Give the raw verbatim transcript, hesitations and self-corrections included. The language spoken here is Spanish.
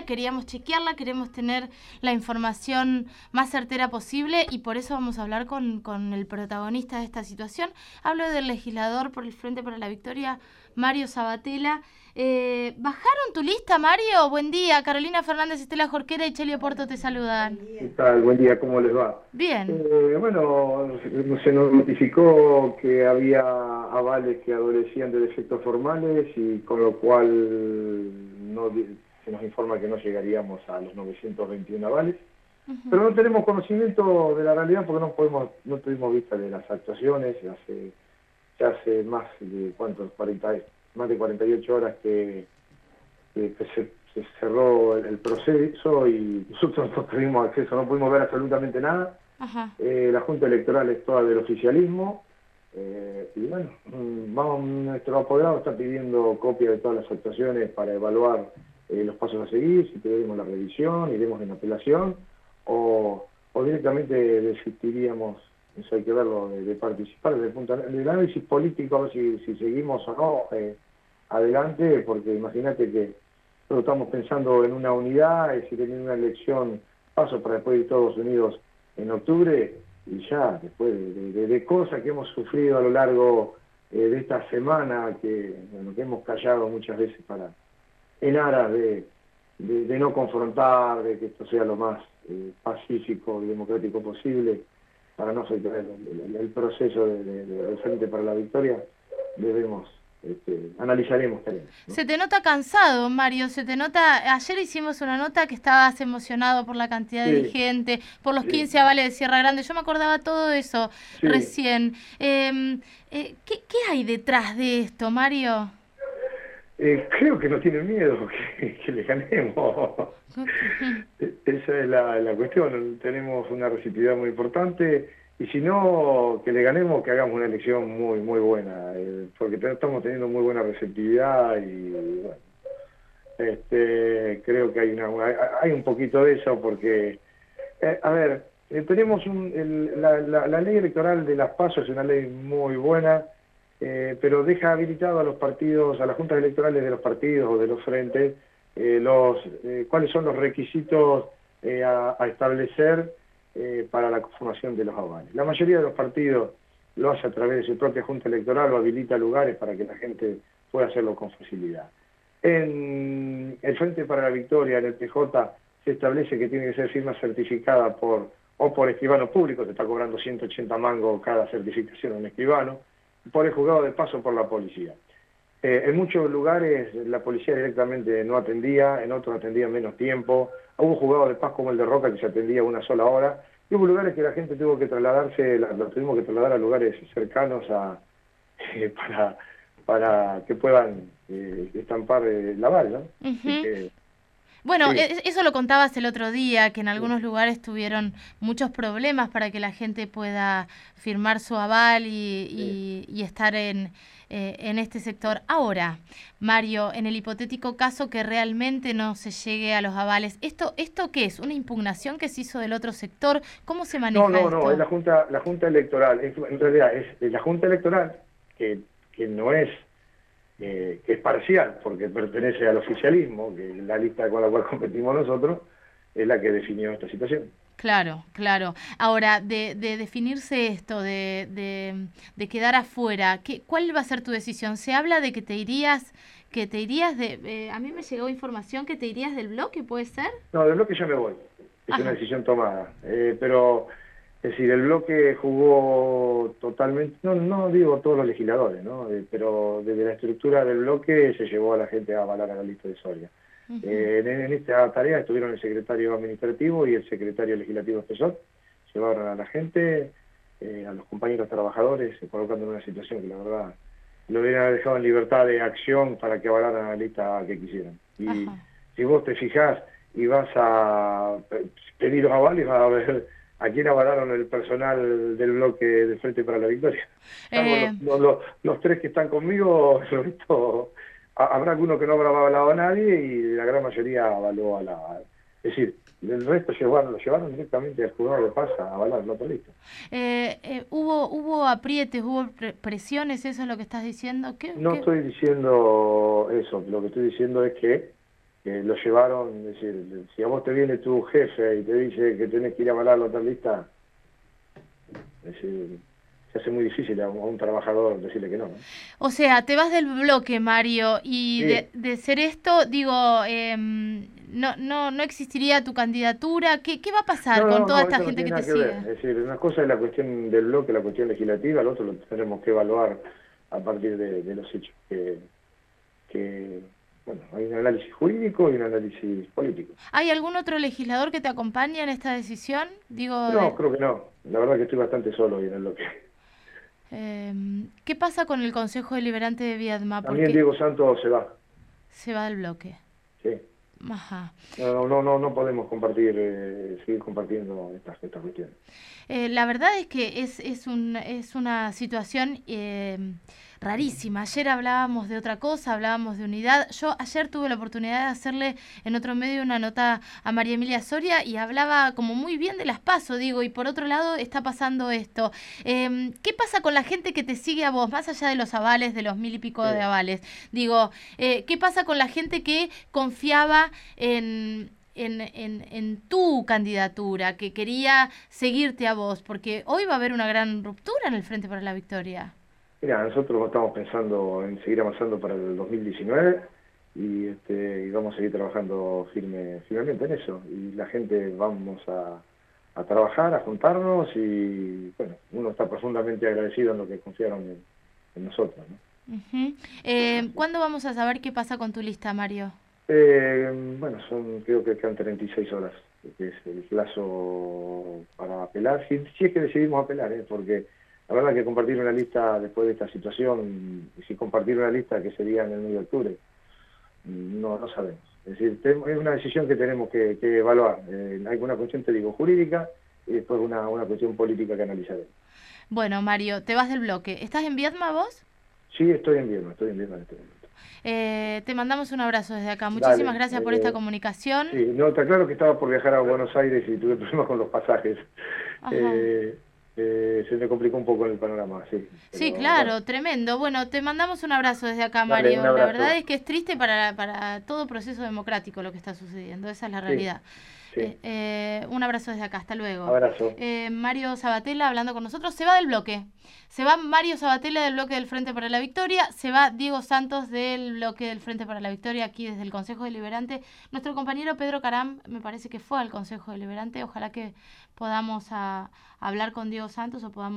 queríamos chequearla, queremos tener la información más certera posible y por eso vamos a hablar con, con el protagonista de esta situación. Hablo del legislador por el Frente para la Victoria, Mario Sabatella. Eh, ¿Bajaron tu lista, Mario? Buen día. Carolina Fernández, Estela Jorquera y Chelio Porto te saludan. ¿Qué tal? Buen día, ¿cómo les va? Bien. Eh, bueno, se nos notificó que había avales que adolecían de defectos formales y con lo cual no, se nos informa que no llegaríamos a los novecientos veintiuno avales. Uh-huh. Pero no tenemos conocimiento de la realidad porque no podemos, no tuvimos vista de las actuaciones. Hace, ya hace más de cuántos, cuarenta, más de cuarenta y ocho horas que, que, que se se cerró el proceso y nosotros no tuvimos acceso, no pudimos ver absolutamente nada. Eh, la Junta Electoral es toda del oficialismo eh, y bueno, vamos, nuestro apoderado está pidiendo copia de todas las actuaciones para evaluar eh, los pasos a seguir, si pedimos la revisión, iremos en apelación o, o directamente desistiríamos, eso hay que verlo, de, de participar desde el punto de análisis político, a ver si, si seguimos o no eh, adelante, porque imagínate que nosotros estamos pensando en una unidad, es decir, en una elección, paso para después de Estados Unidos en octubre, y ya, después de, de, de cosas que hemos sufrido a lo largo eh, de esta semana, que, bueno, que hemos callado muchas veces para en aras de, de, de no confrontar, de que esto sea lo más eh, pacífico y democrático posible, para no afectar el, el, el proceso de, de, de, del Frente para la Victoria, debemos... Este, analizaremos también, ¿no? Se te nota cansado, Mario, se te nota... Ayer hicimos una nota que estabas emocionado por la cantidad sí, de gente, por los sí. quince avales de Sierra Grande. Yo me acordaba todo eso sí. recién. Eh, eh, ¿qué, ¿Qué hay detrás de esto, Mario? Eh, creo que no tienen miedo que, que le ganemos. Esa es la, la cuestión. Tenemos una receptividad muy importante. Y si no, que le ganemos, que hagamos una elección muy muy buena, eh, porque estamos teniendo muy buena receptividad y bueno, este, creo que hay una hay un poquito de eso porque, eh, a ver, eh, tenemos un, el, la, la, la ley electoral de las PASO es una ley muy buena, eh, pero deja habilitado a los partidos, a las juntas electorales de los partidos o de los frentes, eh, los eh, cuáles son los requisitos eh, a, a establecer Eh, para la conformación de los avales. La mayoría de los partidos lo hace a través de su propia Junta Electoral o habilita lugares para que la gente pueda hacerlo con facilidad. En el Frente para la Victoria, en el P J, se establece que tiene que ser firma certificada por o por escribano público, te está cobrando ciento ochenta mangos cada certificación a un escribano, por el juzgado de paso por la policía. Eh, en muchos lugares la policía directamente no atendía, en otros atendía menos tiempo. Hubo juzgados de paz como el de Roca que se atendía una sola hora. Y hubo lugares que la gente tuvo que trasladarse, la, la tuvimos que trasladar a lugares cercanos a, eh, para, para que puedan eh, estampar eh, la aval, ¿no? Uh-huh. Así que, bueno, sí. eso lo contabas el otro día, que en algunos sí. lugares tuvieron muchos problemas para que la gente pueda firmar su aval y, sí. y, y estar en, eh, en este sector. Ahora, Mario, en el hipotético caso que realmente no se llegue a los avales, ¿esto esto qué es? ¿Una impugnación que se hizo del otro sector? ¿Cómo se maneja No, no, esto? no, es la Junta, la Junta Electoral, es, en realidad es la Junta Electoral que, que no es... Eh, que es parcial, porque pertenece al oficialismo, que la lista con la cual competimos nosotros es la que definió esta situación. Claro, claro. Ahora, de, de definirse esto, de, de, de quedar afuera, ¿qué, ¿cuál va a ser tu decisión? Se habla de que te irías, que te irías de... Eh, a mí me llegó información que te irías del bloque, ¿puede ser? No, del bloque ya me voy. Es Ajá. una decisión tomada. Eh, pero... Es decir, el bloque jugó totalmente, no no digo todos los legisladores, ¿no? Eh, pero desde la estructura del bloque se llevó a la gente a avalar a la lista de Soria. Uh-huh. eh, en, en esta tarea estuvieron el secretario administrativo y el secretario legislativo especial, llevaron a la gente, eh, a los compañeros trabajadores, colocando en una situación que la verdad lo hubieran dejado en libertad de acción para que avalaran la lista que quisieran. Y uh-huh. si vos te fijás y vas a pedir los avales, vas a ver... ¿A quién avalaron el personal del bloque de Frente para la Victoria? Eh... Los, los, los tres que están conmigo, visto, habrá alguno que no habrá avalado a nadie y la gran mayoría avaló a la... Es decir, el resto llevaron, lo llevaron directamente al juzgado de paz a avalar la otra lista. Eh, eh, ¿hubo, ¿Hubo aprietes, hubo presiones, eso es lo que estás diciendo? ¿Qué, no qué? estoy diciendo eso, lo que estoy diciendo es que que lo llevaron, es decir, si a vos te viene tu jefe y te dice que tenés que ir a avalar la otra lista, es decir, se hace muy difícil a un, a un trabajador decirle que no, ¿no? O sea, te vas del bloque, Mario, y de, Sí, de ser esto, digo, eh, no, no, no existiría tu candidatura. ¿Qué, qué va a pasar no, con no, toda no, esta eso no gente tiene que te nada que ver. sigue? Es decir, una cosa es la cuestión del bloque, la cuestión legislativa, el otro lo tenemos que evaluar a partir de, de los hechos que, que, bueno, hay un análisis jurídico y un análisis político. ¿Hay algún otro legislador que te acompañe en esta decisión? Digo, No, de, creo que no. La verdad que estoy bastante solo hoy en el bloque. eh, ¿qué pasa con el Consejo Deliberante de Viedma? También Porque Diego Santos se va, se va del bloque. sí. Ajá. No, no, no, no podemos compartir, eh, seguir compartiendo estas, estas cuestiones. Eh, la verdad es que es, es, un, es una situación eh, rarísima. Ayer hablábamos de otra cosa, hablábamos de unidad. Yo ayer tuve la oportunidad de hacerle en otro medio una nota a María Emilia Soria y hablaba como muy bien de las PASO, digo, y por otro lado está pasando esto. Eh, ¿Qué pasa con la gente que te sigue a vos, más allá de los avales, de los mil y pico Sí. de avales? Digo, eh, ¿qué pasa con la gente que confiaba en... En, en, en tu candidatura, que quería seguirte a vos, porque hoy va a haber una gran ruptura en el Frente para la Victoria? Mira, nosotros estamos pensando en seguir avanzando para el dos mil diecinueve y, este, y vamos a seguir trabajando firme, firmemente en eso. Y la gente vamos a, a trabajar, a juntarnos y, bueno, uno está profundamente agradecido en lo que confiaron en, en nosotros, ¿no? Uh-huh. eh, ¿Cuándo vamos a saber qué pasa con tu lista, Mario? Eh, bueno, son creo que quedan treinta y seis horas, que es el plazo para apelar, si, si es que decidimos apelar, ¿eh? Porque la verdad que compartir una lista después de esta situación, y si compartir una lista que sería en el mes de octubre, no, no sabemos. Es decir, es una decisión que tenemos que, que evaluar. Eh, hay una cuestión, te digo, jurídica y después una, una cuestión política que analizaremos. Bueno, Mario, te vas del bloque. ¿Estás en Viedma vos? Sí, estoy en Viedma, estoy en Viedma en este momento. Eh, te mandamos un abrazo desde acá. Muchísimas Dale, gracias por esta eh, comunicación. sí, no, está claro que estaba por viajar a Buenos Aires y tuve problemas con los pasajes. Ajá. Eh, eh, se me complicó un poco el panorama, sí. Sí, Pero, claro, bueno, tremendo. Bueno, te mandamos un abrazo desde acá, dale, un Mario. La verdad abrazo. es que es triste para, para todo proceso democrático lo que está sucediendo. Esa es la Sí, realidad. sí. Eh, eh, un abrazo desde acá. Hasta luego. Abrazo. Eh, Mario Sabatella hablando con nosotros. Se va del bloque. Se va Mario Sabatella del bloque del Frente para la Victoria. Se va Diego Santos del bloque del Frente para la Victoria aquí desde el Consejo Deliberante. Nuestro compañero Pedro Caram me parece que fue al Consejo Deliberante. Ojalá que podamos a, hablar con Diego Santos o podamos